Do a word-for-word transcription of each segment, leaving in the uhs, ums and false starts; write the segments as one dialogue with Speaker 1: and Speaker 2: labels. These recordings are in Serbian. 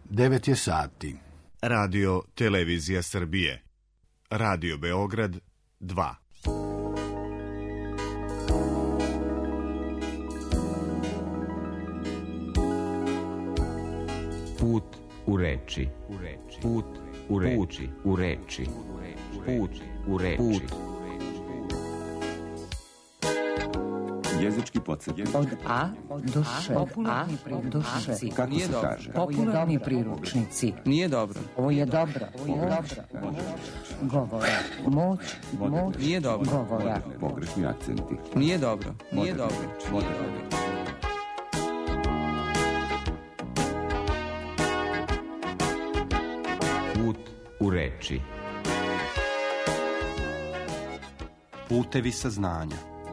Speaker 1: devet je sati.
Speaker 2: Radio Televizija Srbije. Radio Beograd dva.
Speaker 3: Put u reči. Put u reči. U reči. Put u reči.
Speaker 4: Jezički podsjetnik.
Speaker 5: Od A do Š.
Speaker 6: Popularni
Speaker 5: priručnici.
Speaker 4: Kako se kaže?
Speaker 5: Popularni priručnici.
Speaker 6: Nije dobro.
Speaker 5: Ovo je dobro. Ovo je dobro. Govora. Moć. Moć.
Speaker 6: Nije dobro.
Speaker 5: Govora.
Speaker 4: Pogrešni akcenti.
Speaker 6: Nije dobro. Nije dobro. Nije dobro.
Speaker 3: Put u reči.
Speaker 7: Putevi saznanja.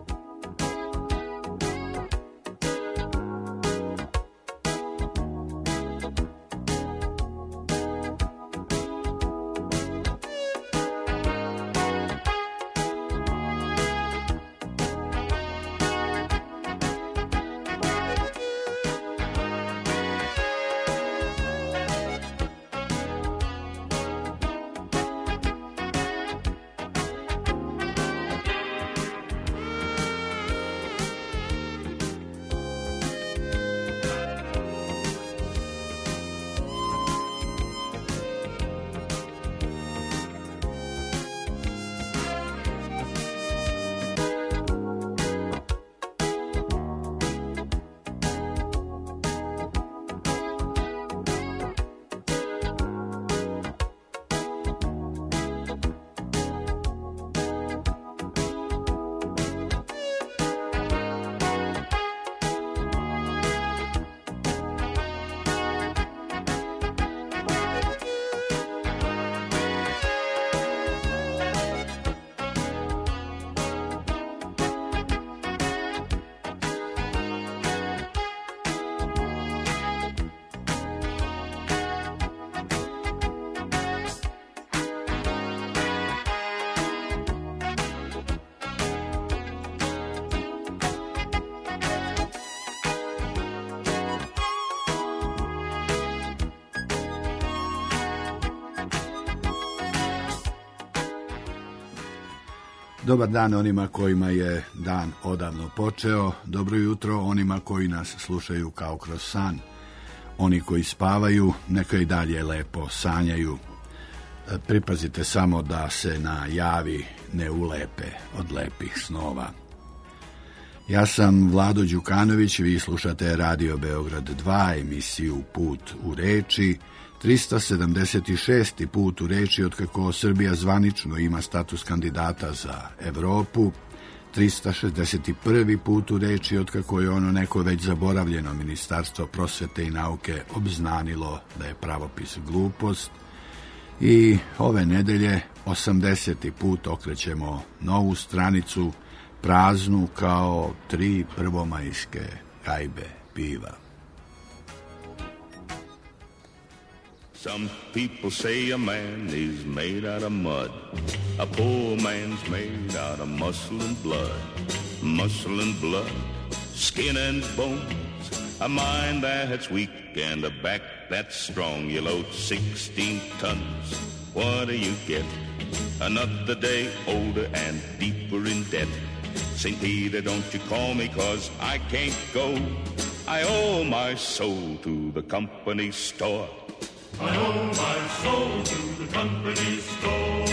Speaker 1: Dobar dan onima kojima je dan odavno počeo, dobro jutro onima koji nas slušaju kao kroz san. Oni koji spavaju, neka i dalje lepo sanjaju. Pripazite samo da se na javi ne ulepe od lepih snova. Ja sam Vlado Đukanović, vi slušate Radio Beograd dva, emisiju Put u reči, trista sedamdeset šesti put u reči otkako Srbija zvanično ima status kandidata za Evropu, trista šezdeset prvi put u reči otkako je ono neko već zaboravljeno Ministarstvo prosvete i nauke obznanilo da je pravopis glupost, i ove nedelje osamdeseti put okrećemo novu stranicu, praznu kao tri prvomajske gajbe piva.
Speaker 8: Some people say a man is made out of mud. A poor man's made out of muscle and blood. Muscle and blood, skin and bones. A mind that's weak and a back that's strong. You load sixteen tons. What do you get? Another day older and deeper in debt. Saint Peter, don't you call me, 'cause I can't go. I owe my soul to the company store.
Speaker 9: I owe my soul to the company store.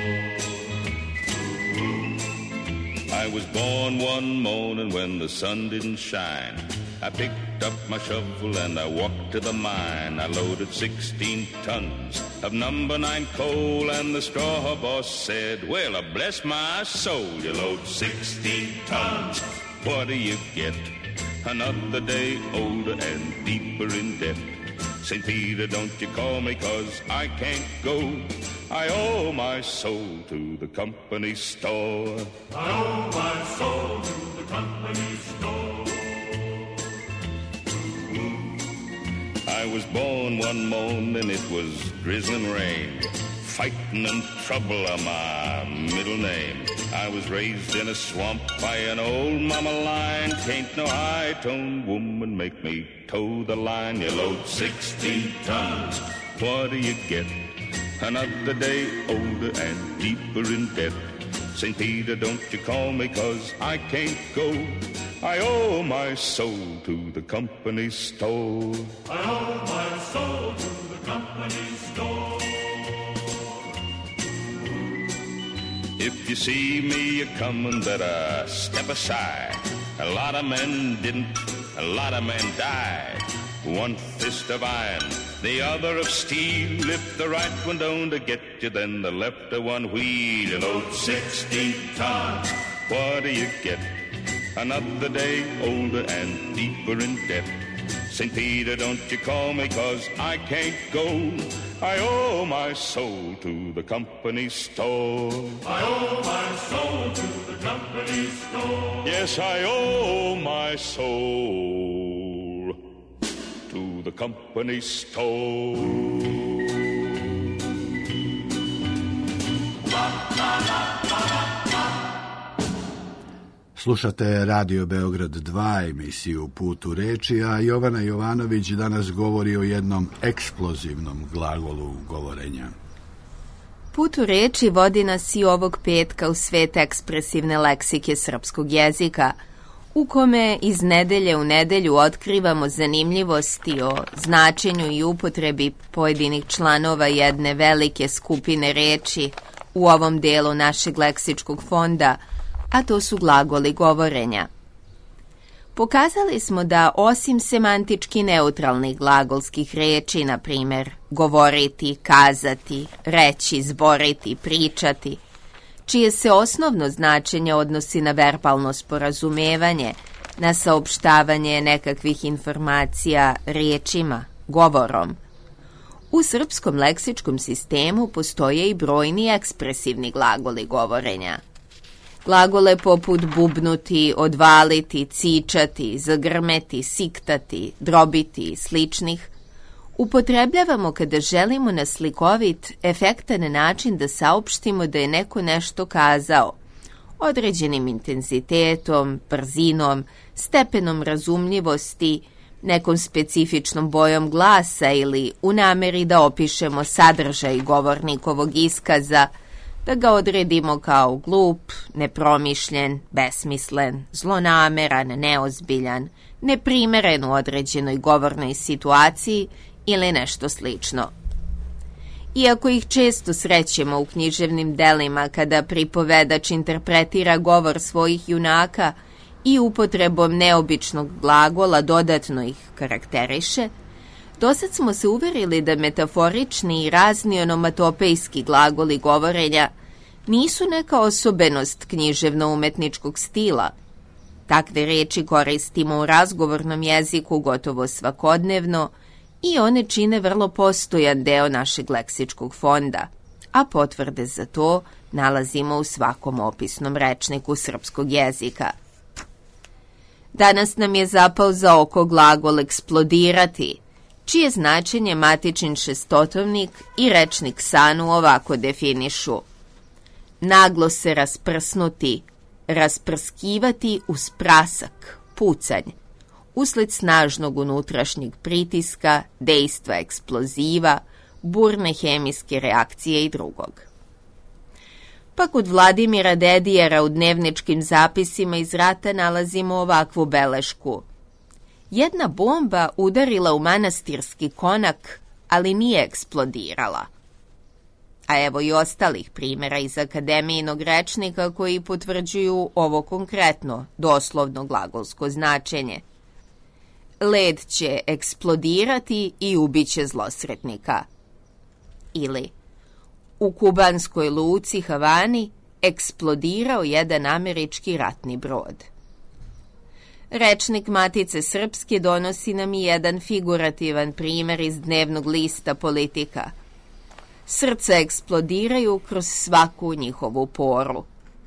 Speaker 8: I was born one morning when the sun didn't shine. I picked up my shovel and I walked to the mine. I loaded sixteen tons of number nine coal, and the straw boss said, well, bless my soul, you load sixteen tons. What do you get? Another day older and deeper in debt. Saint Peter, don't you call me, 'cause I can't go. I owe my soul to the company store.
Speaker 9: I owe my soul to the company store.
Speaker 8: I was born one morning, it was drizzling rain. fighting and trouble are my middle name. I was raised in a swamp by an old mama lion. Can't no high-toned woman make me toe the line. You load sixteen tons, what do you get? Another day older and deeper in debt. Saint Peter, don't you call me, 'cause I can't go. I owe my soul to the company store.
Speaker 9: I owe my soul to the company store.
Speaker 8: If you see me a-comin', better step aside. A lot of men didn't, a lot of men died. One fist of iron, the other of steel. If the right one don't get you, then the left one wheel. You load sixteen tons, what do you get? Another day older and deeper in debt. Saint Peter, don't you call me, 'cause I can't go. I owe my soul to the company store.
Speaker 9: I owe my soul to the company store.
Speaker 8: Yes, I owe my soul to the company store.
Speaker 1: Slušate Radio Beograd dva, emisiju Put u reči, a Jovana Jovanović danas govori o jednom eksplozivnom glagolu govorenja.
Speaker 4: Put u reči vodi nas i ovog petka u svet ekspresivne leksike srpskog jezika, u kome iz nedelje u nedelju otkrivamo zanimljivosti o značenju i upotrebi pojedinih članova jedne velike skupine reči u ovom delu našeg leksičkog fonda, a to su glagoli govorenja. Pokazali smo da osim semantički neutralnih glagolskih reči, na primjer govoriti, kazati, reći, zboriti, pričati, čije se osnovno značenje odnosi na verbalno sporazumevanje, na saopštavanje nekakvih informacija riječima, govorom. U srpskom leksičkom sistemu postoje i brojni ekspresivni glagoli govorenja. Glagole poput bubnuti, odvaliti, cičati, zagrmeti, siktati, drobiti i sličnih upotrebljavamo kada želimo na slikovit, efektan način da saopštimo da je neko nešto kazao, određenim intenzitetom, brzinom, stepenom razumljivosti, nekom specifičnom bojom glasa ili u nameri da opišemo sadržaj govornikovog iskaza, da ga odredimo kao glup, nepromišljen, besmislen, zlonameran, neozbiljan, neprimeren u određenoj govornoj situaciji ili nešto slično. Iako ih često srećemo u književnim delima kada pripovedač interpretira govor svojih junaka i upotrebom neobičnog glagola dodatno ih karakteriše, dosad smo se uverili da metaforični i razni onomatopejski glagoli govorenja nisu neka osobenost književno-umetničkog stila. Takve reči koristimo u razgovornom jeziku gotovo svakodnevno i one čine vrlo postojan deo našeg leksičkog fonda, a potvrde za to nalazimo u svakom opisnom rečniku srpskog jezika. Danas nam je zapao za oko glagol eksplodirati, čije značenje matičin šestotovnik i rečnik Sanu ovako definišu: naglo se rasprsnuti, rasprskivati uz prasak, pucanj, usled snažnog unutrašnjeg pritiska, dejstva eksploziva, burne hemijske reakcije i drugog. Pa kod Vladimira Dedijera u dnevničkim zapisima iz rata nalazimo ovakvu belešku: jedna bomba udarila u manastirski konak, ali nije eksplodirala. A evo i ostalih primjera iz akademijinog rečnika koji potvrđuju ovo konkretno, doslovno glagolsko značenje. Led će eksplodirati i ubiće zlosretnika. Ili u kubanskoj luci Havani eksplodirao jedan američki ratni brod. Rečnik Matice Srpske donosi nam i jedan figurativan primjer iz dnevnog lista Politika. Srca eksplodiraju kroz svaku njihovu poru.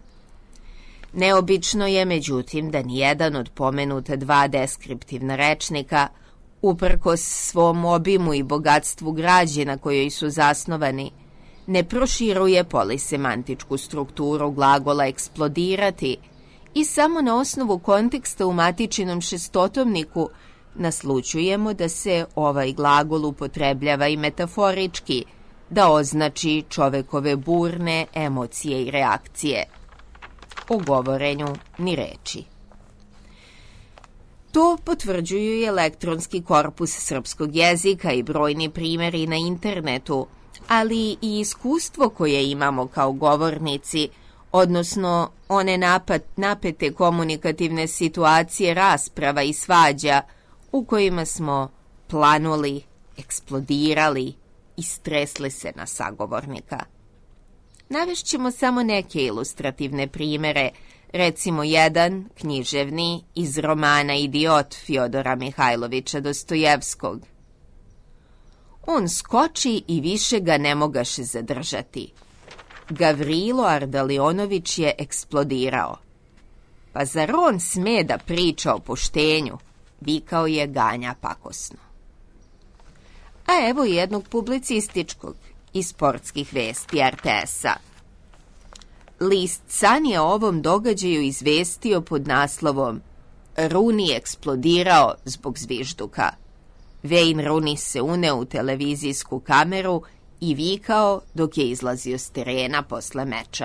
Speaker 4: Neobično je, međutim, da nijedan od pomenuta dva deskriptivna rečnika, uprkos svom obimu i bogatstvu građe na kojoj su zasnovani, ne proširuje polisemantičku strukturu glagola eksplodirati i samo na osnovu konteksta u matičinom šestotomniku naslućujemo da se ovaj glagol upotrebljava i metaforički, da označi čovekove burne emocije i reakcije. O govorenju ni reči. To potvrđuju i elektronski korpus srpskog jezika i brojni primjeri na internetu, ali i iskustvo koje imamo kao govornici, odnosno one napad, napete komunikativne situacije rasprava i svađa u kojima smo planuli, eksplodirali i stresli se na sagovornika. Navešćemo samo neke ilustrativne primere, recimo jedan književni iz romana Idiot Fjodora Mihajlovića Dostojevskog. On skoči i više ga ne mogaše zadržati. Gavrilo Ardalionović je eksplodirao. Pa zar on sme da priča o poštenju? Vikao je Ganja pakosno. A evo jednog publicističkog iz sportskih vesti er te es-a. List San je o ovom događaju izvestio pod naslovom Rooney eksplodirao zbog zvižduka. Wayne Rooney se uneo u televizijsku kameru i vikao dok je izlazio s terena posle meča.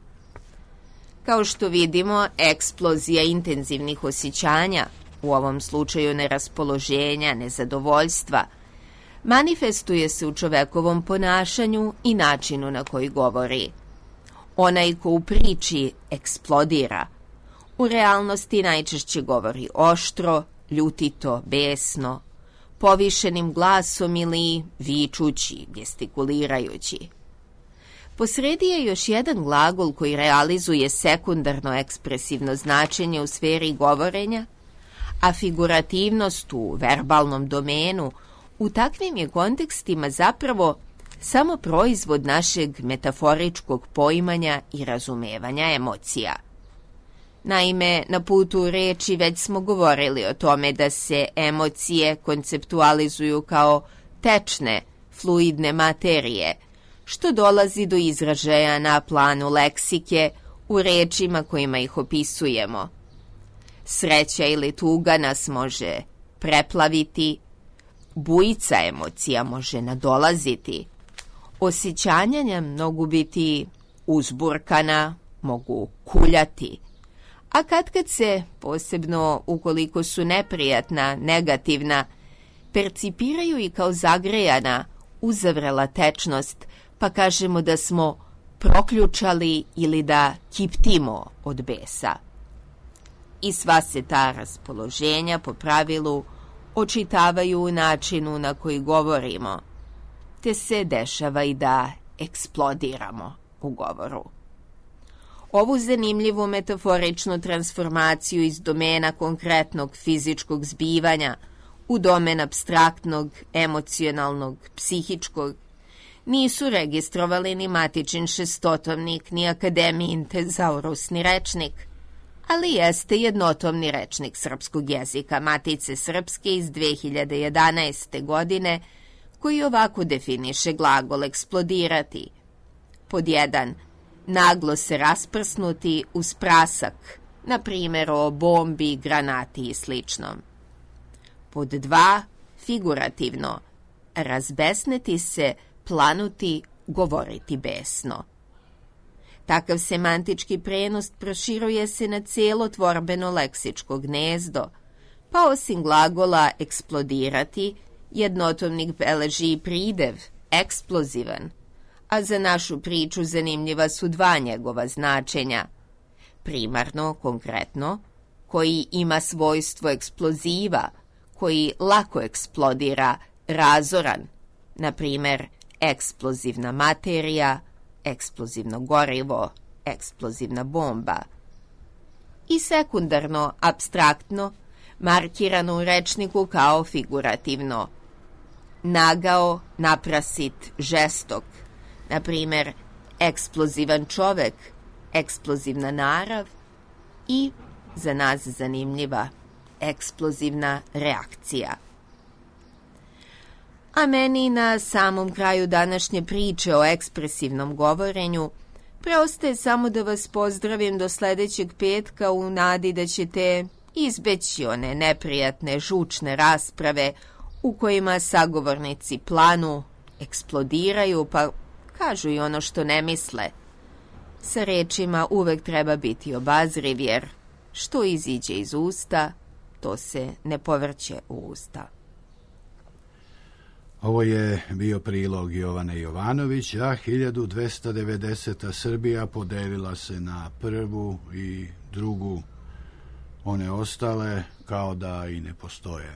Speaker 4: Kao što vidimo, eksplozija intenzivnih osjećanja, u ovom slučaju neraspoloženja, nezadovoljstva, manifestuje se u čovekovom ponašanju i načinu na koji govori. Onaj ko u priči eksplodira, u realnosti najčešće govori oštro, ljutito, besno, povišenim glasom ili vičući, gestikulirajući. Posredi je još jedan glagol koji realizuje sekundarno ekspresivno značenje u sferi govorenja, a figurativnost u verbalnom domenu u takvim je kontekstima zapravo samo proizvod našeg metaforičkog poimanja i razumevanja emocija. Naime, na putu reči već smo govorili o tome da se emocije konceptualizuju kao tečne, fluidne materije, što dolazi do izražaja na planu leksike u rečima kojima ih opisujemo. Sreća ili tuga nas može preplaviti, bujica emocija može nadolaziti, osjećanja nam mogu biti uzburkana, mogu kuljati, a katkad se, posebno ukoliko su neprijatna, negativna, percipiraju i kao zagrejana, uzavrela tečnost, pa kažemo da smo proključali ili da kiptimo od besa. I sva se ta raspoloženja po pravilu očitavaju u načinu na koji govorimo, te se dešava i da eksplodiramo u govoru. Ovu zanimljivu metaforičnu transformaciju iz domena konkretnog fizičkog zbivanja u domen apstraktnog, emocionalnog, psihičkog nisu registrovali ni matičin šestotomnik, ni akademijin tezaurus, ni rečnik, ali jeste jednotomni rečnik srpskog jezika Matice Srpske iz dve hiljade jedanaeste. godine, koji ovako definiše glagol eksplodirati. Pod jedan, naglo se rasprsnuti uz prasak, na primjer o bombi, granati i sličnom. Pod dva, figurativno, razbesneti se, planuti, govoriti besno. Takav semantički prenos proširuje se na cijelo tvorbeno leksičko gnezdo, pa osim glagola eksplodirati, jednotomnik beleži i pridev, eksplozivan, a za našu priču zanimljiva su dva njegova značenja. Primarno, konkretno, koji ima svojstvo eksploziva, koji lako eksplodira, razoran, na primjer, eksplozivna materija, eksplozivno gorivo, eksplozivna bomba. I sekundarno, apstraktno, markirano u rečniku kao figurativno. Nagao, naprasit, žestok, na primjer, eksplozivan čovek, eksplozivna narav i, za nas zanimljiva, eksplozivna reakcija. A meni na samom kraju današnje priče o ekspresivnom govorenju preostaje samo da vas pozdravim do sledećeg petka u nadi da ćete izbeći one neprijatne, žučne rasprave u kojima sagovornici planu, eksplodiraju, pa kažu i ono što ne misle. Sa rečima uvek treba biti obazriv, jer što iziđe iz usta, to se ne povrće u usta.
Speaker 1: Ovo je bio prilog Jovane Jovanović, a hiljadu dvesta devedeseta Srbija podelila se na prvu i drugu. One ostale kao da i ne postoje.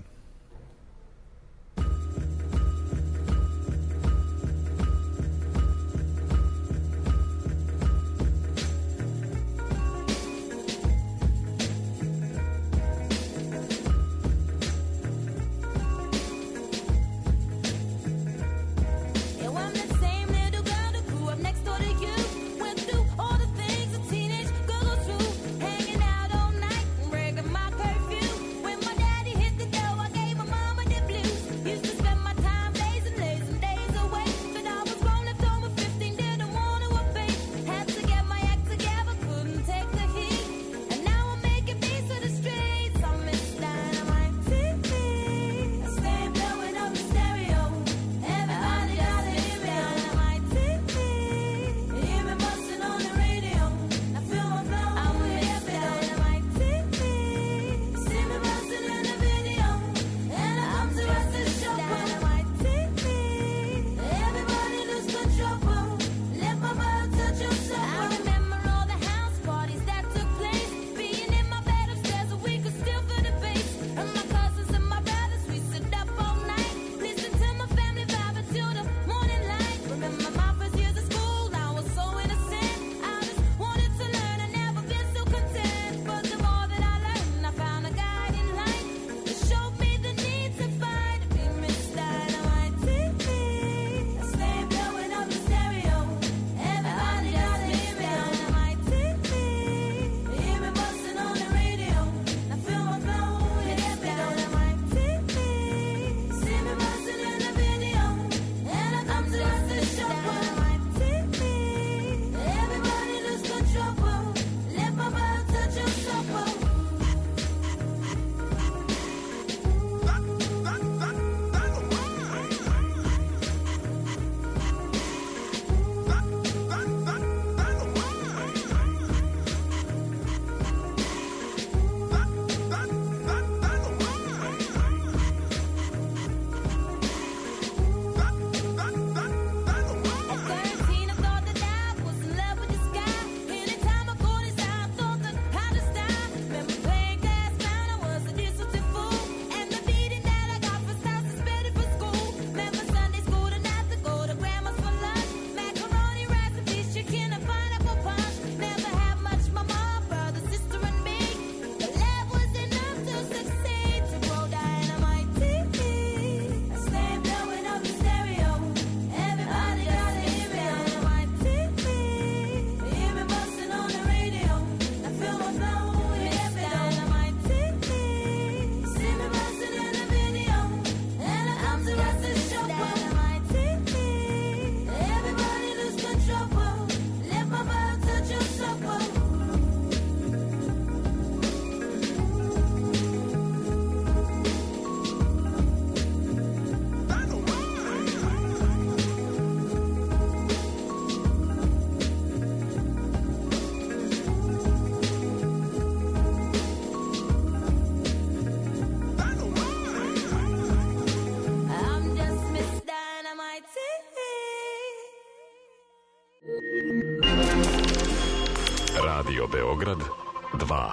Speaker 10: Radio Beograd dva.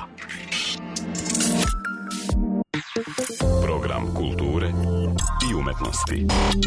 Speaker 10: Program kulture i umetnosti.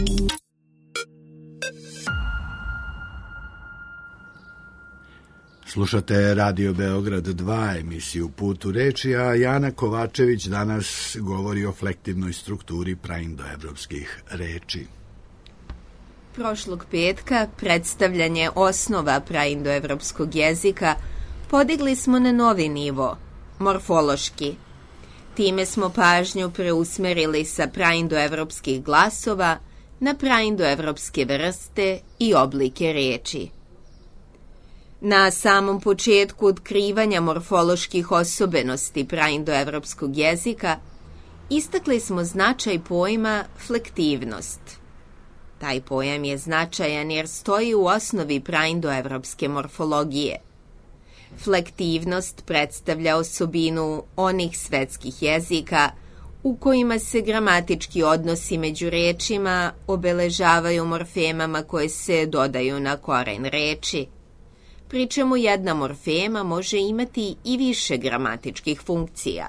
Speaker 1: Slušate Radio Beograd dva, emisiju Put u reči, a Jana Kovačević danas govori o flektivnoj strukturi praindoevropskih reči.
Speaker 4: Prošlog petka predstavljanje osnova praindoevropskog jezika podigli smo na novi nivo, morfološki. Time smo pažnju preusmerili sa praindoevropskih glasova na praindoevropske vrste i oblike reči. Na samom početku otkrivanja morfoloških osobenosti praindoevropskog jezika istakli smo značaj pojma flektivnost. Taj pojam je značajan jer stoji u osnovi praindoevropske morfologije. Flektivnost predstavlja osobinu onih svetskih jezika u kojima se gramatički odnosi među rečima obeležavaju morfemama koje se dodaju na koren reči, pri čemu jedna morfema može imati i više gramatičkih funkcija.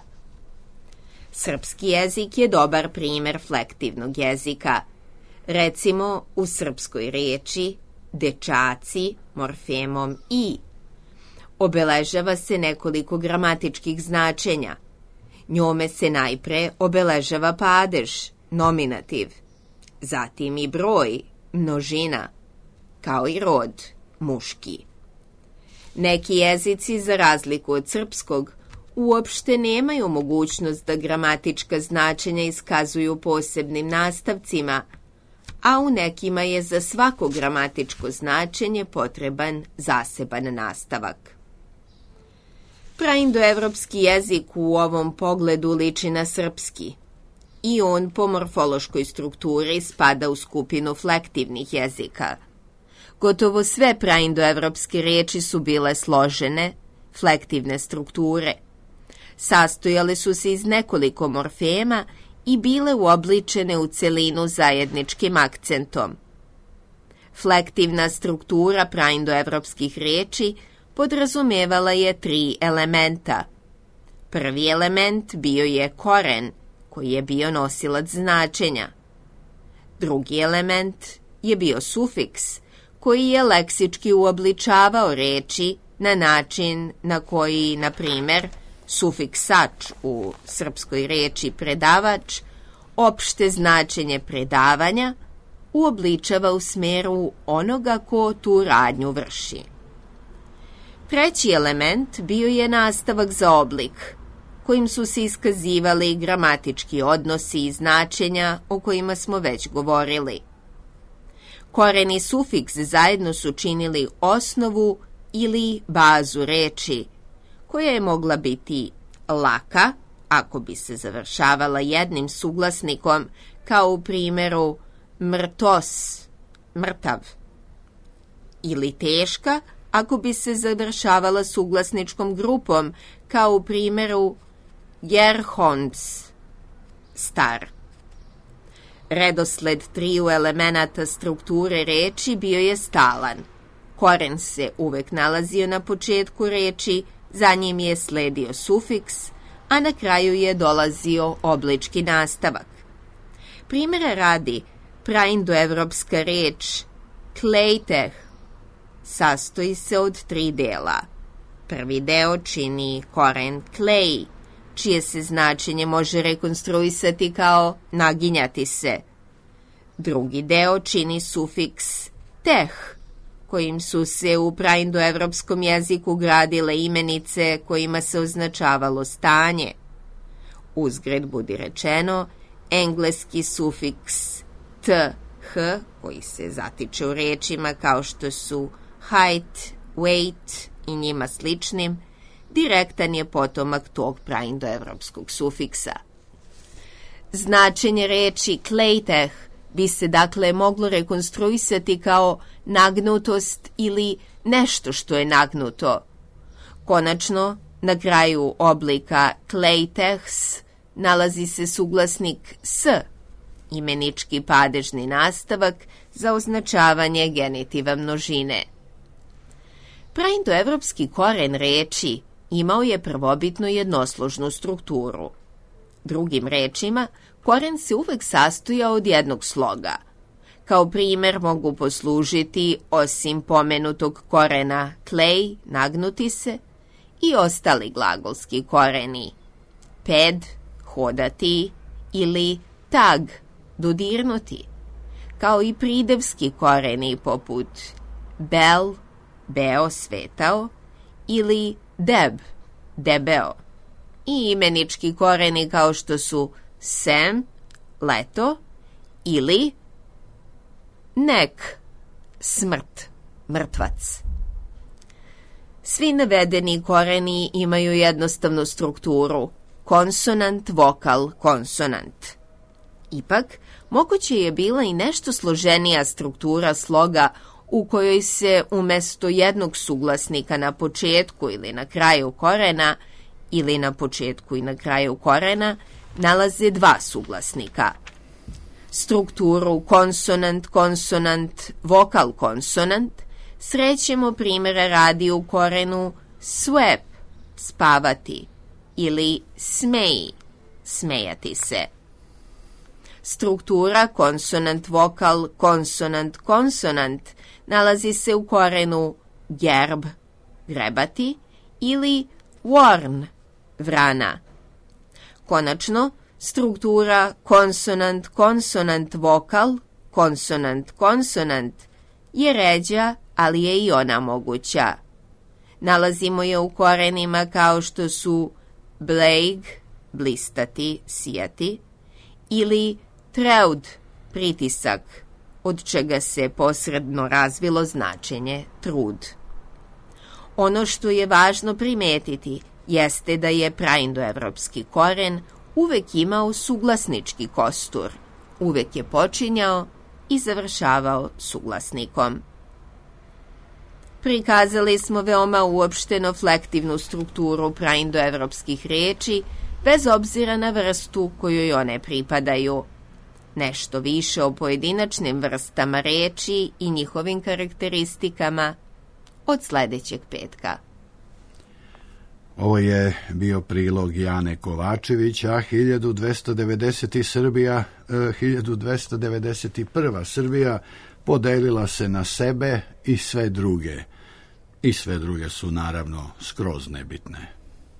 Speaker 4: Srpski jezik je dobar primer flektivnog jezika. Recimo, u srpskoj reči dečaci morfemom i obeležava se nekoliko gramatičkih značenja. Njome se najpre obeležava padež, nominativ, zatim i broj, množina, kao i rod, muški. Neki jezici, za razliku od srpskog, uopšte nemaju mogućnost da gramatička značenja iskazuju posebnim nastavcima, a u nekima je za svako gramatičko značenje potreban zaseban nastavak. Praindoevropski jezik u ovom pogledu liči na srpski i on po morfološkoj strukturi spada u skupinu flektivnih jezika. Gotovo sve praindoevropske reči su bile složene, flektivne strukture. Sastojale su se iz nekoliko morfema i bile uobličene u celinu zajedničkim akcentom. Flektivna struktura praindoevropskih reči podrazumevala je tri elementa. Prvi element bio je koren, koji je bio nosilac značenja. Drugi element je bio sufiks, koji je leksički uobličavao reči na način na koji, na primer, sufiksač u srpskoj reči predavač, opšte značenje predavanja, uobličava u smeru onoga ko tu radnju vrši. Treći element bio je nastavak za oblik, kojim su se iskazivali gramatički odnosi i značenja o kojima smo već govorili. Koren i sufiks zajedno su činili osnovu ili bazu reči, koja je mogla biti laka, ako bi se završavala jednim suglasnikom, kao u primjeru mrtos, mrtav, ili teška, ako bi se završavala suglasničkom grupom, kao u primjeru gerhons, star. Redosled triju elemenata strukture reči bio je stalan. Koren se uvek nalazio na početku reči, za njim je sledio sufiks, a na kraju je dolazio oblički nastavak. Primjera radi, praindoevropska reč klejteh sastoji se od tri dela. Prvi deo čini koren klej, čije se značenje može rekonstruisati kao naginjati se. Drugi deo čini sufiks teh, kojim su se u praindoevropskom jeziku gradile imenice kojima se označavalo stanje. Uzgred budi rečeno, engleski sufiks th, koji se zatiče u rečima kao što su height, weight i njima sličnim, direktan je potomak tog praindoevropskog sufiksa. Značenje reči klejteh bi se dakle moglo rekonstruisati kao nagnutost ili nešto što je nagnuto. Konačno, na kraju oblika klejtehs nalazi se suglasnik s, imenički padežni nastavak za označavanje genitiva množine. Praindoevropski koren reči imao je prvobitnu jednosložnu strukturu. Drugim rečima, koren se uvek sastojao od jednog sloga. Kao primer mogu poslužiti, osim pomenutog korena klej, nagnuti se, i ostali glagolski koreni ped, hodati, ili tag, dodirnuti, kao i pridevski koreni poput bel, beo, svetao, ili deb, debeo, i imenički koreni kao što su sem, leto, ili nek, smrt, mrtvac. Svi navedeni koreni imaju jednostavnu strukturu, konsonant, vokal, konsonant. Ipak, moguće je bila i nešto složenija struktura sloga u kojoj se umesto jednog suglasnika na početku ili na kraju korena ili na početku i na kraju korena nalaze dva suglasnika. Strukturu konsonant, konsonant, vokal, konsonant srećemo primjera radi u korenu swep, spavati, ili smeji, smejati se. Struktura konsonant, vokal, konsonant, konsonant nalazi se u korenu gerb, grebati, ili warn, vrana. Konačno, struktura konsonant, konsonant, vokal, konsonant, konsonant je ređa, ali je i ona moguća. Nalazimo je u korenima kao što su bleig, blistati, sijati, ili treud, pritisak, od čega se posredno razvilo značenje trud. Ono što je važno primetiti jeste da je praindoevropski koren uvek imao suglasnički kostur, uvek je počinjao i završavao suglasnikom. Prikazali smo veoma uopšteno flektivnu strukturu praindoevropskih reči, bez obzira na vrstu kojoj one pripadaju. Nešto više o pojedinačnim vrstama reči i njihovim karakteristikama od sledećeg petka.
Speaker 1: Ovo je bio prilog Jane Kovačevića, hiljadu dvesta devedeset Srbija, eh, hiljadu dvesta devedeset prva Srbija podelila se na sebe i sve druge. I sve druge su naravno skroz nebitne.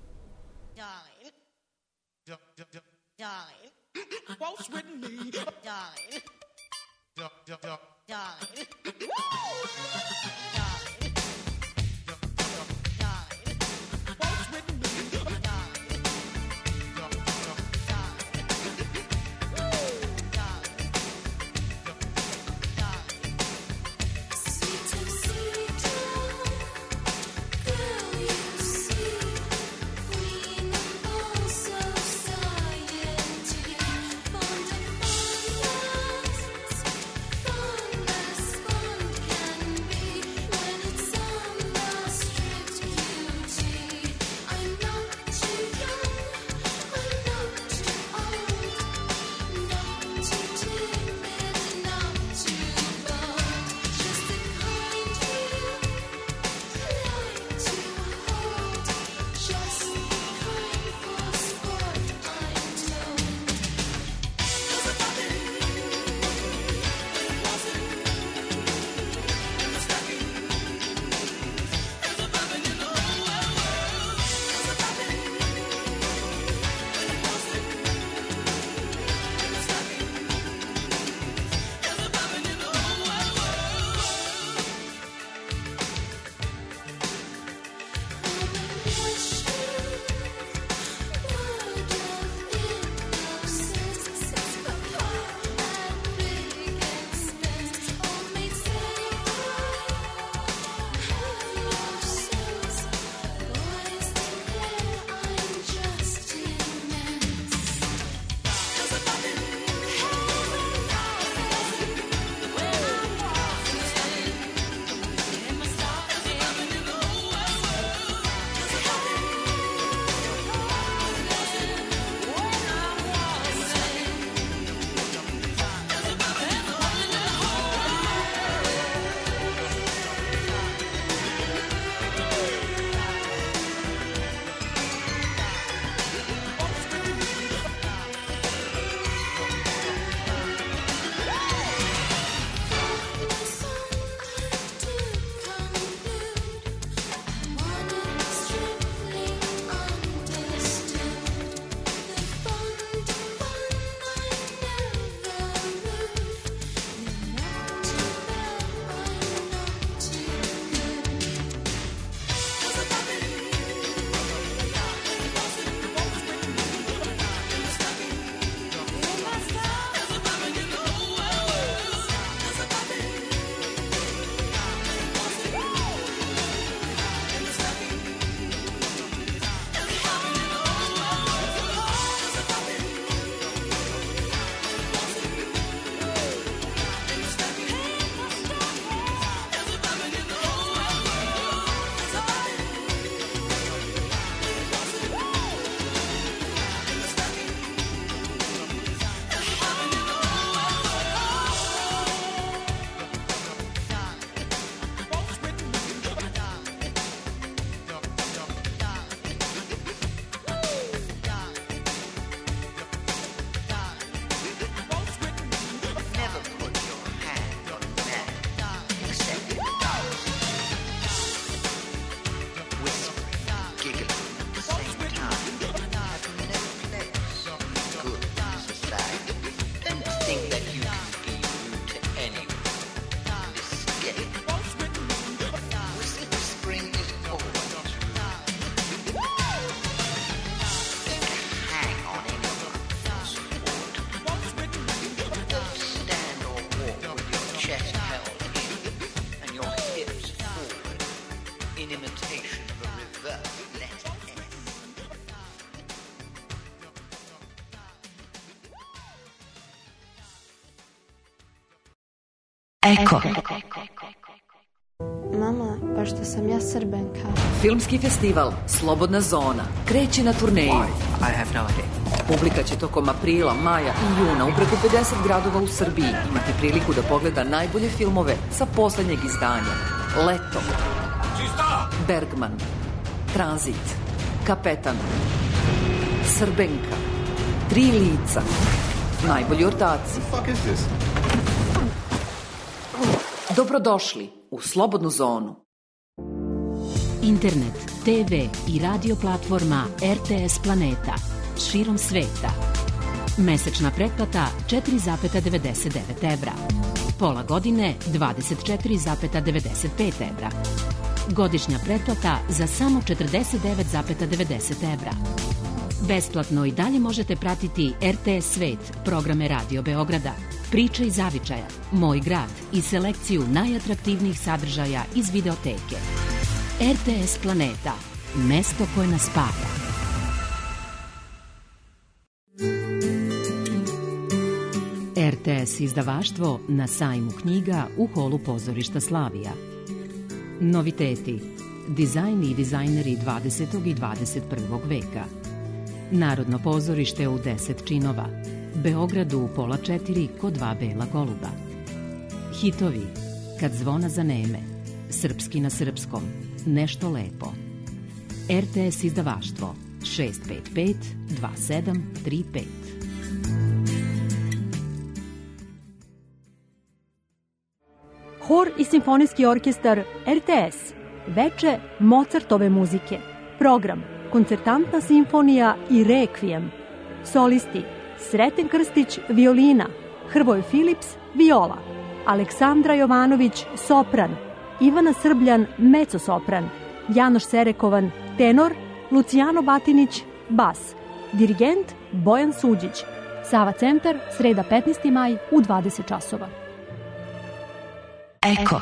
Speaker 11: Darling, waltz with me, darling, darling, darling, woo! Darling, darling, waltz with me, darling, darling, woo! Darling, darling, sweet and sweet, girl, you see, queen of all society. Fondest, fondest,
Speaker 12: Eko.
Speaker 13: Mama, pa što sam ja Srbenka.
Speaker 12: Filmski festival Slobodna zona kreće na turneju.
Speaker 6: I have no idea.
Speaker 12: Publika će tokom aprila, maja i juna u preko pedeset gradova u Srbiji imati priliku da pogleda najbolje filmove sa poslednjeg izdanja. Leto, Bergman, Tranzit, Kapetan, Srbenka, Tri lica, Najbolji ortaci. Dobrodošli u Slobodnu zonu.
Speaker 14: Internet, te ve i radio platforma er te es Planeta širom sveta. Mesečna pretplata četiri zarez devedeset devet evra. Pola godine dvadeset četiri zarez devedeset pet evra. Godišnja pretplata za samo četrdeset devet zarez devedeset evra. Besplatno i dalje možete pratiti er te es Svet, programe Radio Beograda, Priče iz zavičaja, Moj grad i selekciju najatraktivnijih sadržaja iz videoteke. er te es Planeta, mesto koje nas spaja. er te es izdavaštvo na sajmu knjiga u holu pozorišta Slavija. Noviteti, dizajn i dizajneri dvadesetog i dvadeset prvog veka. Narodno pozorište u deset činova. Beogradu u pola četiri kod dva bela goluba. Hitovi, Kad zvona zaneme, Srpski na srpskom, Nešto lepo. er te es izdavaštvo šest pet pet dva sedam tri pet.
Speaker 15: Hor i simfonijski orkestar er te es. Veče Mozartove muzike. Program Koncertantna simfonija i Rekvijem. Solisti Sreten Krstić, violina, Hrvoje Filips, viola, Aleksandra Jovanović, sopran, Ivana Srbljan, mecosopran, Janoš Serekovan, tenor, Lucijano Batinić, bas, dirigent Bojan Suđić. Sava centar, sreda petnaesti maj u dvadeset časova.
Speaker 12: Eko.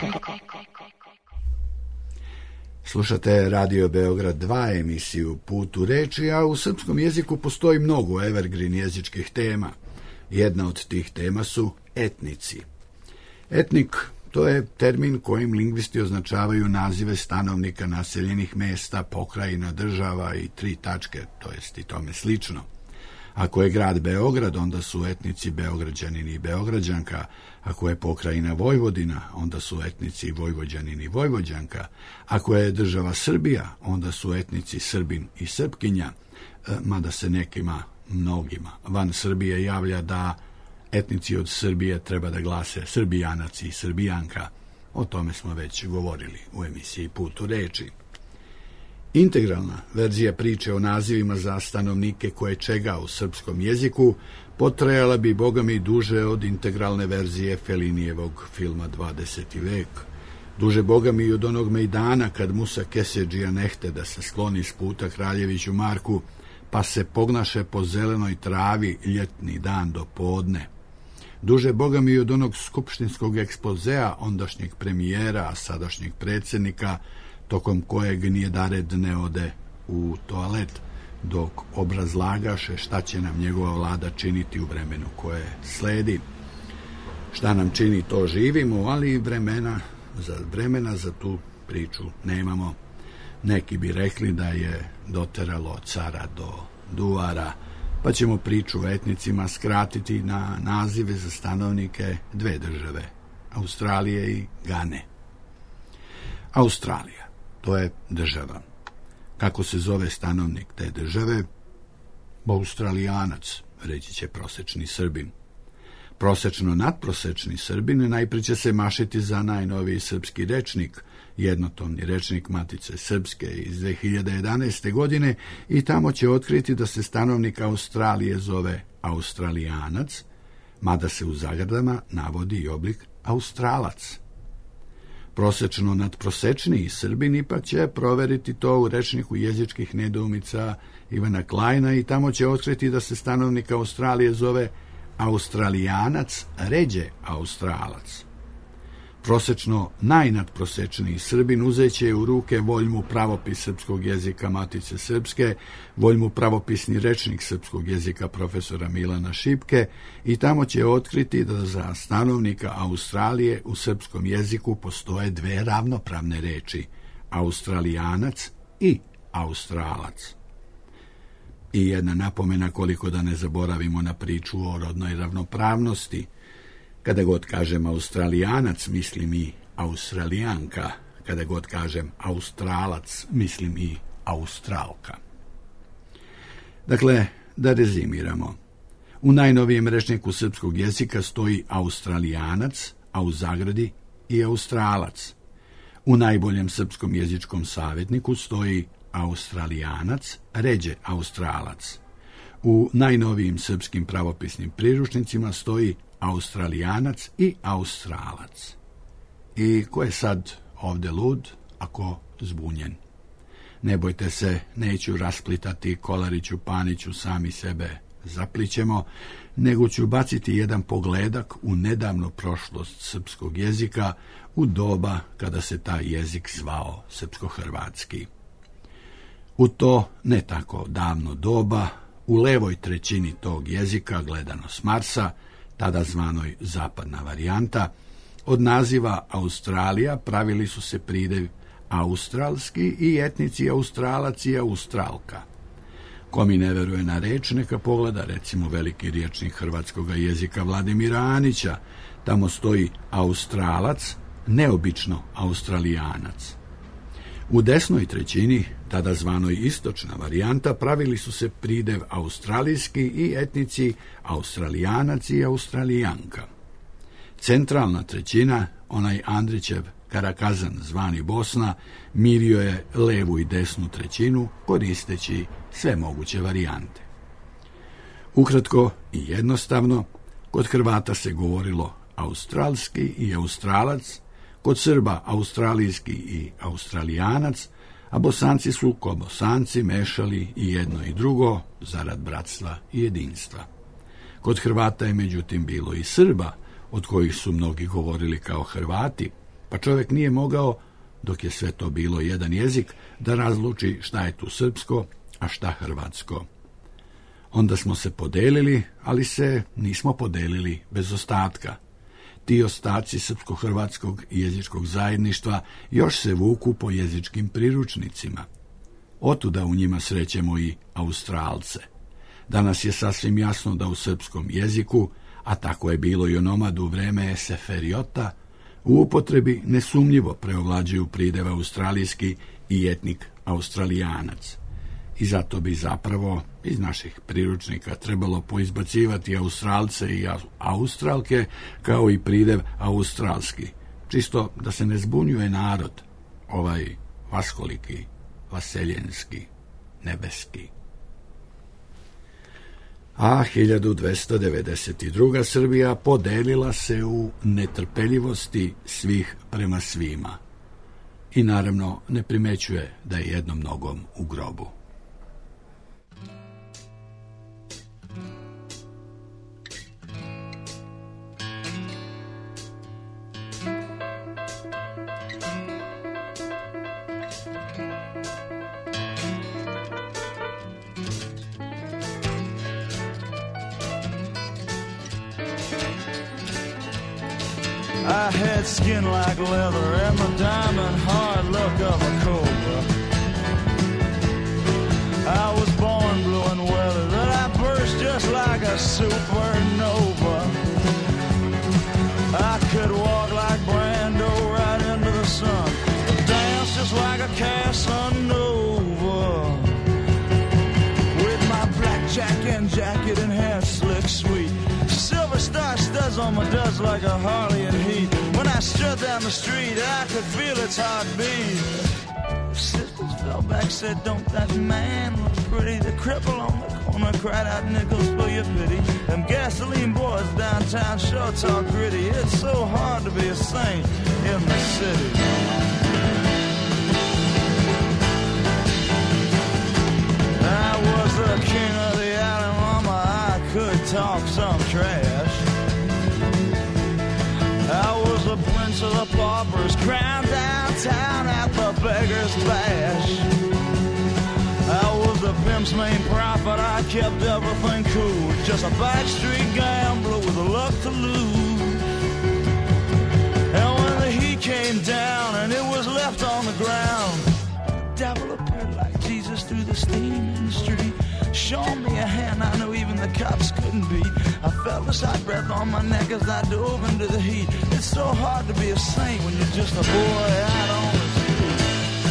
Speaker 1: Slušate Radio Beograd dva, emisiju Put u reči, a u srpskom jeziku postoji mnogo evergreen jezičkih tema. Jedna od tih tema su etnici. Etnik, to je termin kojim lingvisti označavaju nazive stanovnika naseljenih mesta, pokrajina, država i tri tačke, to jest i tome slično. Ako je grad Beograd, onda su etnici Beograđanin i Beograđanka. Ako je pokrajina Vojvodina, onda su etnici Vojvođanin i Vojvođanka. Ako je država Srbija, onda su etnici Srbin i Srpkinja, mada se nekima, mnogima, van Srbije javlja da etnici od Srbije treba da glase Srbijanac i Srbijanka. O tome smo već govorili u emisiji Put u reči. Integralna verzija priče o nazivima za stanovnike koje čega u srpskom jeziku potrajala bi, boga mi, duže od integralne verzije Felinijevog filma dvadeseti vek. Duže, boga mi, od onog mejdana kad Musa Keseđija nehte da se skloni s puta kraljeviću Marku, pa se pognaše po zelenoj travi ljetni dan do podne. Duže, boga mi, od onog skupštinskog ekspozea ondašnjeg premijera, a sadašnjeg predsjednika, tokom kojeg nijedared ne ode u toalet, dok obrazlagaše šta će nam njegova vlada činiti u vremenu koje sledi. Šta nam čini, to živimo, ali vremena za vremena za tu priču nemamo. Neki bi rekli da je doteralo od cara do duvara, pa ćemo priču o etnicima skratiti na nazive za stanovnike dve države, Australije i Gane. Australija, to je država. Kako se zove stanovnik te države? Australijanac, reći će prosečni Srbin. Prosečno nadprosečni Srbin najprije će se mašiti za najnoviji srpski rečnik, jednotomni rečnik Matice Srpske iz dve hiljade jedanaeste. godine, i tamo će otkriti da se stanovnik Australije zove Australijanac, mada se u zagradama navodi i oblik Australac. Prosečno nadprosečniji Srbin ipak će proveriti to u rečniku jezičkih nedoumica Ivana Klajna i tamo će otkriti da se stanovnik Australije zove Australijanac, ređe Australac. Prosečno najnadprosečniji Srbin uzeće u ruke voljmu pravopis srpskog jezika Matice Srpske, voljmu pravopisni rečnik srpskog jezika profesora Milana Šipke i tamo će otkriti da za stanovnika Australije u srpskom jeziku postoje dve ravnopravne reči, australijanac i australac. I jedna napomena koliko da ne zaboravimo na priču o rodnoj ravnopravnosti. Kada god kažem australijanac, mislim i australijanka. Kada god kažem australac, mislim i australka. Dakle, da rezimiramo. U najnovijem rečniku srpskog jezika stoji australijanac, a u zagradi i australac. U najboljem srpskom jezičkom savjetniku stoji australijanac, ređe australac. U najnovijim srpskim pravopisnim priručnicima stoji australijanac i australac. I ko je sad ovde lud, ako zbunjen? Ne bojte se, neću rasplitati Kolariću, Paniću, sami sebe zaplićemo, nego ću baciti jedan pogledak u nedavnu prošlost srpskog jezika, u doba kada se taj jezik zvao srpsko-hrvatski. U to ne tako davno doba, u levoj trećini tog jezika, gledano s Marsa, tada zvanoj zapadna varijanta, od naziva Australija pravili su se pridev australski i etnici Australac i Australka. Ko mi ne veruje na reč, neka pogleda recimo veliki riječnik hrvatskog jezika Vladimira Anića. Tamo stoji Australac, neobično Australijanac. U desnoj trećini, tada zvanoj istočna varijanta, pravili su se pridev australijski i etnici Australijanac i Australijanka. Centralna trećina, onaj Andrićev Karakazan zvani Bosna, mirio je levu i desnu trećinu koristeći sve moguće varijante. Ukratko i jednostavno, kod Hrvata se govorilo australski i australac, kod Srba australijski i australijanac, a Bosanci su ko Bosanci mešali i jedno i drugo zarad bratstva i jedinstva. Kod Hrvata je međutim bilo i Srba, od kojih su mnogi govorili kao Hrvati, pa čovjek nije mogao, dok je sve to bilo jedan jezik, da razluči šta je tu srpsko, a šta hrvatsko. Onda smo se podelili, ali se nismo podelili bez ostatka. Ti ostaci srpsko-hrvatskog jezičkog zajedništva još se vuku po jezičkim priručnicima. Otuda u njima srećemo i Australce. Danas je sasvim jasno da u srpskom jeziku, a tako je bilo i onomad u vreme Seferiota, u upotrebi nesumnjivo preovlađuju pridev australijski i etnik australijanac. I zato bi zapravo iz naših priručnika trebalo poizbacivati Australce i Australke kao i pridev australski, čisto da se ne zbunjuje narod, ovaj vaskoliki, vaseljenski, nebeski. A hiljadu dvesta devedeset druga. Srbija podelila se u netrpeljivosti svih prema svima i naravno ne primećuje da je jednom nogom u grobu.
Speaker 16: I had skin like leather and the diamond hard look of a cobra. I was born blue and weather that I burst just like a supernova. I could walk like Brando right into the sun, dance just like a Casanova. With my blackjack and jacket and hair slick sweet, silver star studs on my duds like a Harley and Heat. When I strut down the street, I could feel its heartbeat. Sisters fell back, said, "Don't that man look pretty?" The cripple on the corner cried out, "Nickels for your pity." Them gasoline boys downtown sure talk gritty. It's so hard to be a saint in the city. I was the king of the alley, mama, I could talk some trash. I was a prince dance of the paupers, crown downtown at the Beggar's Bash. I was the pimp's main profit, I kept everything cool. Just a backstreet gambler with a luck to lose. And when the heat came down and it was left on the ground, the devil appeared like Jesus through the steam in the street, showing me a hand I knew even the cops couldn't beat. I felt this hot breath on my neck as I dove into the heat. It's so hard to be a saint when you're just a boy out on the street.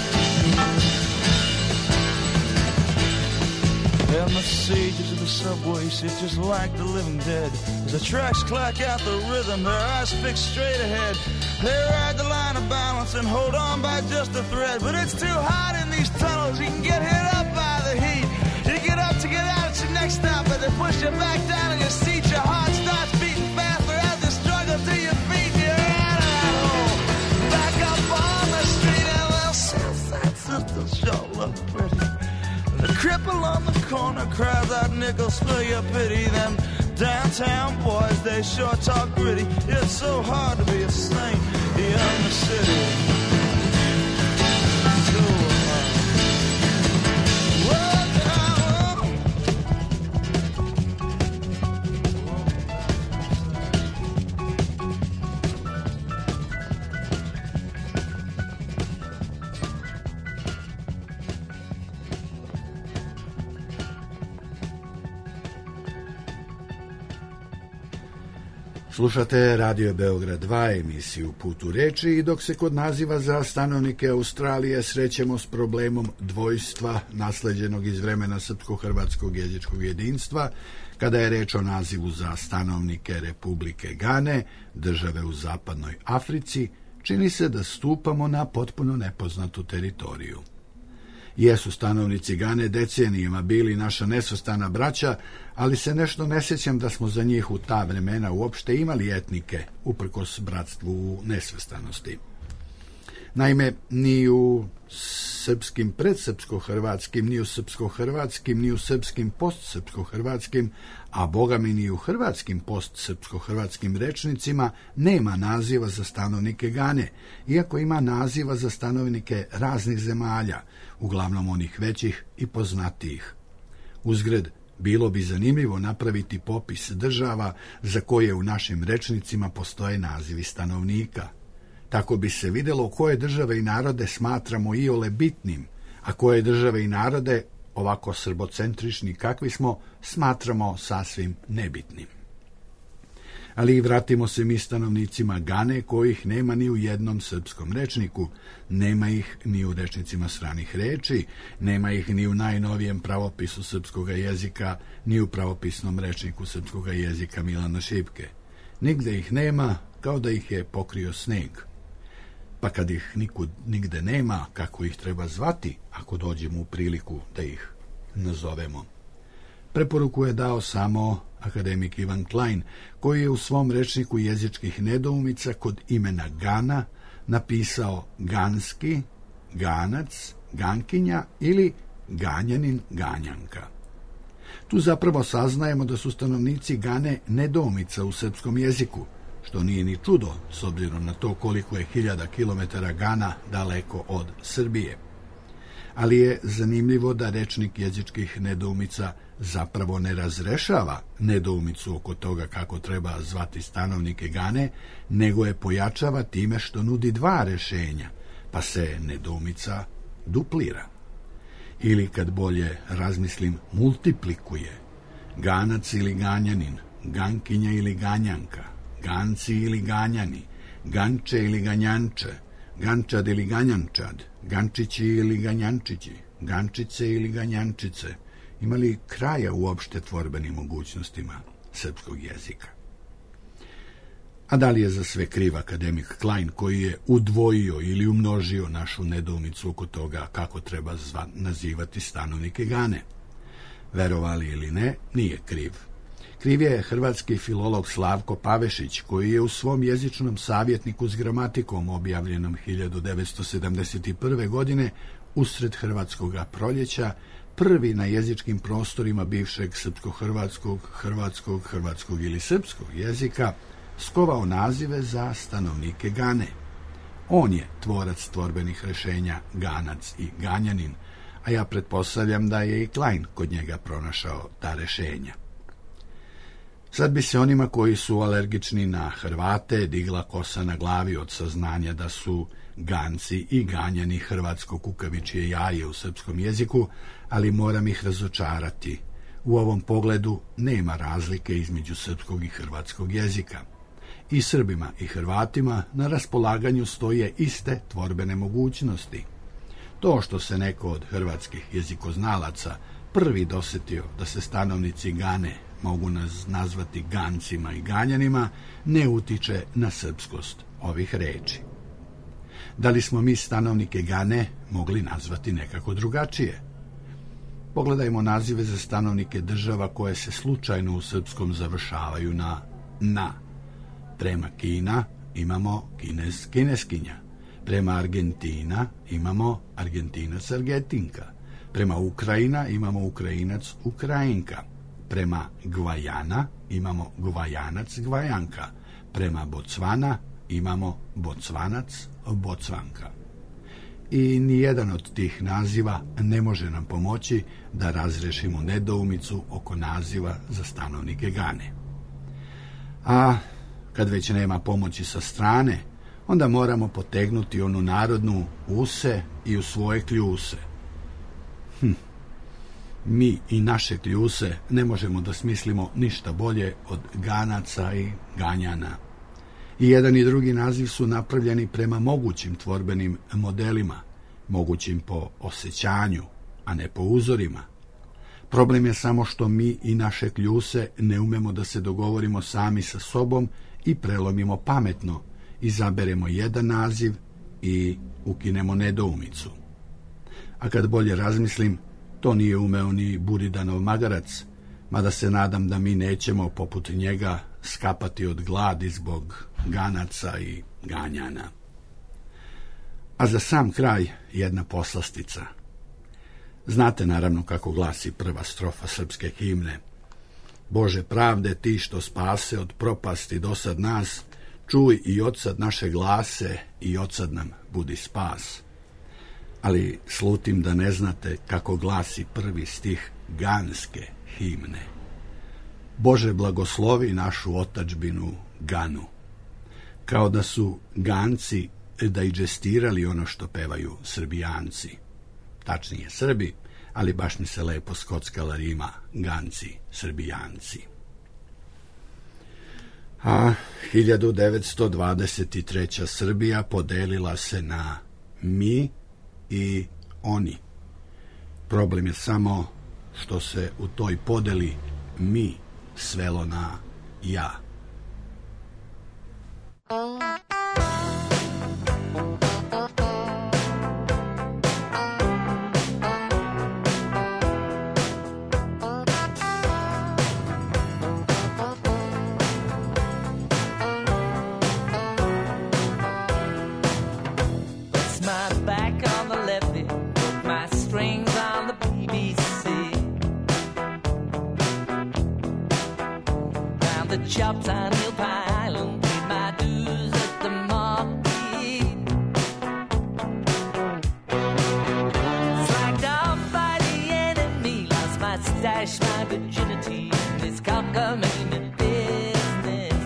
Speaker 16: And the sages of the subway sit just like the living dead. As the tracks clack out the rhythm, their eyes fixed straight ahead. They ride the line of balance and hold on by just a thread. But it's too hot in these tunnels, you can get hit up by the heat. You get up to get out at your next stop, but they push you back down in your seat. Your heart starts beating faster as you struggle to your feet. You're out of that hole, back up on the street, and well, Southside sisters sure look pretty. The cripple on the corner cries out nickels for your pity. Them downtown boys, they sure talk gritty. It's so hard to be a saint here in the city. So hard. Whoa.
Speaker 1: Slušate Radio Beograd dva, emisiju Put u reči, i dok se kod naziva za stanovnike Australije srećemo s problemom dvojstva nasleđenog iz vremena srpsko-hrvatskog jezičkog jedinstva, kada je reč o nazivu za stanovnike Republike Gane, države u zapadnoj Africi, čini se da stupamo na potpuno nepoznatu teritoriju. Jesu stanovnici Gane decenijima bili naša nesvrstana braća, ali se nešto ne sjećam da smo za njih u ta vremena uopšte imali etnike, uprkos bratstvu u nesvrstanosti. Naime, ni u srpskim predsrpsko-hrvatskim, ni u srpsko-hrvatskim, ni u srpskim postsrpsko-hrvatskim, a bogami ni u hrvatskim postsrpsko-hrvatskim rečnicima nema naziva za stanovnike Gane, iako ima naziva za stanovnike raznih zemalja, uglavnom onih većih i poznatijih. Uzgred, bilo bi zanimljivo napraviti popis država za koje u našim rečnicima postoje nazivi stanovnika. Tako bi se vidjelo koje države i narode smatramo iole bitnim, a koje države i narode, ovako srbocentrični kakvi smo, smatramo sasvim nebitnim. Ali vratimo se mi stanovnicima Gane, kojih nema ni u jednom srpskom rečniku, nema ih ni u rečnicima stranih reči, nema ih ni u najnovijem pravopisu srpskog jezika, ni u pravopisnom rečniku srpskog jezika Milana Šipke. Nigde ih nema, kao da ih je pokrio sneg. Pa kad ih nikud nigde nema, kako ih treba zvati, ako dođemo u priliku da ih nazovemo? Preporuku je dao samo akademik Ivan Klein, koji je u svom rečniku jezičkih nedoumica kod imena Gana napisao ganski, ganac, gankinja ili ganjanin, ganjanka. Tu zapravo saznajemo da su stanovnici Gane nedoumica u srpskom jeziku, što nije ni čudo s obzirom na to koliko je hiljada kilometara Gana daleko od Srbije. Ali je zanimljivo da rečnik jezičkih nedoumica zapravo ne razrešava nedoumicu oko toga kako treba zvati stanovnike Gane, nego je pojačava time što nudi dva rešenja, pa se nedoumica duplira. Ili, kad bolje razmislim, multiplikuje. Ganac ili ganjanin, gankinja ili ganjanka, ganci ili ganjani, ganče ili ganjanče, gančad ili ganjančad, gančići ili ganjančići, gančice ili ganjančice. Ima li kraja uopšte tvorbenim mogućnostima srpskog jezika? A da li je za sve kriv akademik Klein, koji je udvojio ili umnožio našu nedoumicu oko toga kako treba zva, nazivati stanovnike Gane? Verovali ili ne, nije kriv. Kriv je hrvatski filolog Slavko Pavešić, koji je u svom jezičnom savjetniku s gramatikom, objavljenom hiljadu devetsto sedamdeset prve. godine, usred hrvatskog proljeća, prvi na jezičkim prostorima bivšeg srpsko-hrvatskog, hrvatskog, hrvatskog ili srpskog jezika, skovao nazive za stanovnike Gane. On je tvorac tvorbenih rešenja, Ganac i Ganjanin, a ja pretpostavljam da je i Klein kod njega pronašao ta rešenja. Sad bi se onima koji su alergični na Hrvate digla kosa na glavi od saznanja da su Ganci i Ganjani hrvatsko kukavičje jaje u srpskom jeziku, ali moram ih razočarati. U ovom pogledu nema razlike između srpskog i hrvatskog jezika. I Srbima i Hrvatima na raspolaganju stoje iste tvorbene mogućnosti. To što se neko od hrvatskih jezikoznalaca prvi dosetio da se stanovnici Gane mogu nas nazvati Gancima i Ganjanima, ne utiče na srpskost ovih reči. Da li smo mi stanovnike Gane mogli nazvati nekako drugačije? Pogledajmo nazive za stanovnike država koje se slučajno u srpskom završavaju na na. Prema Kina imamo Kinez, Kineskinja. Prema Argentina imamo Argentinac, Argentinka. Prema Ukrajina imamo Ukrajinac, Ukrajinka. Prema Gvajana imamo Gvajanac, Gvajanka. Prema Bocvana imamo Bocvanac, Bocvanka. I nijedan od tih naziva ne može nam pomoći da razrešimo nedoumicu oko naziva za stanovnike Gane. A kad već nema pomoći sa strane, onda moramo potegnuti onu narodnu use i u svoje kljuse. Hm. Mi i naše kljuse ne možemo da smislimo ništa bolje od Ganaca i Ganjana. I jedan i drugi naziv su napravljeni prema mogućim tvorbenim modelima, mogućim po osjećanju, a ne po uzorima. Problem je samo što mi i naše kljuse ne umemo da se dogovorimo sami sa sobom i prelomimo pametno, izaberemo jedan naziv i ukinemo nedoumicu. A kad bolje razmislim, to nije umeo ni Buridanov magarac, mada se nadam da mi nećemo poput njega skapati od gladi zbog Ganaca i Ganjana. A za sam kraj jedna poslastica. Znate naravno kako glasi prva strofa srpske himne. Bože pravde, ti što spase od propasti dosad nas, čuj i odsad naše glase i odsad nam budi spas. Ali slutim da ne znate kako glasi prvi stih ganske himne. Bože blagoslovi našu otadžbinu Ganu. Kao da su Ganci dajđestirali ono što pevaju Srbijanci. Tačnije Srbi, ali baš mi se lepo skockala rima Ganci, Srbijanci. A hiljadu devetsto dvadeset treća. Srbija podelila se na mi i oni. Problem je samo što se u toj podeli mi svelo na ja.
Speaker 17: Chopped on Hill Pile and paid my dues at the market. Slacked off by the enemy, lost my stash, my virginity in this cockamamie business.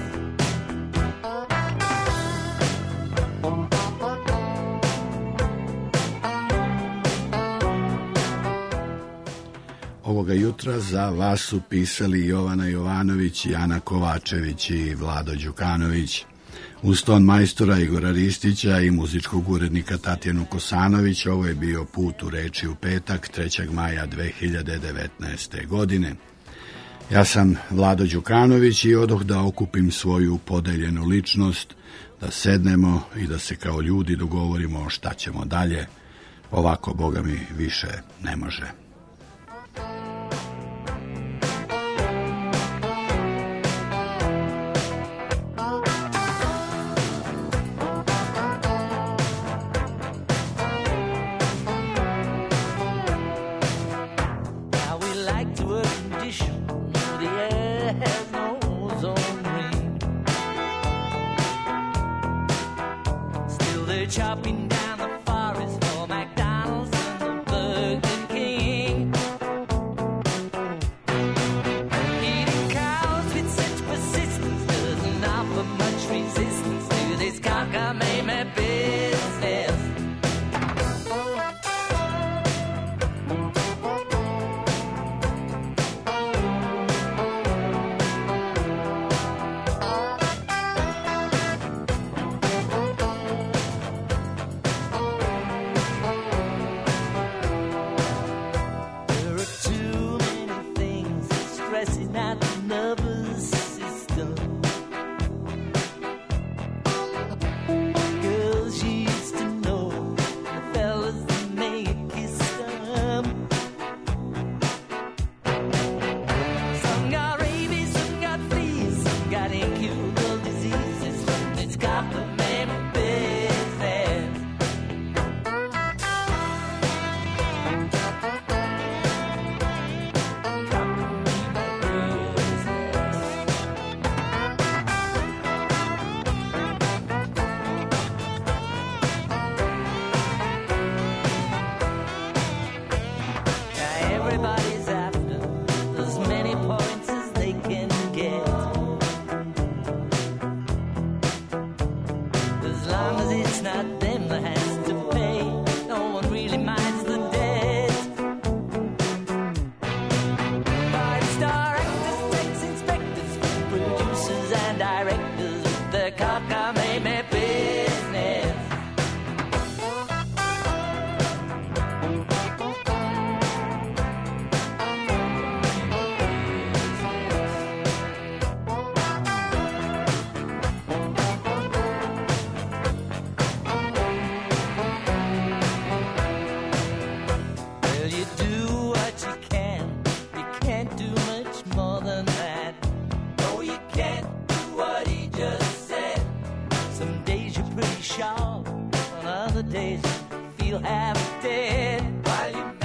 Speaker 1: Ovoga jutra za vas su pisali Jovana Jovanović, Jana Kovačević i Vlado Đukanović. Uz ton majstora Igora Ristića i muzičkog urednika Tatjanu Kosanović, ovo je bio Put u reči u petak, trećeg maja dve hiljade devetnaeste. godine. Ja sam Vlado Đukanović i odoh da okupim svoju podeljenu ličnost, da sednemo i da se kao ljudi dogovorimo šta ćemo dalje. Ovako, Boga mi, više ne može.
Speaker 17: Child the days you feel half dead while you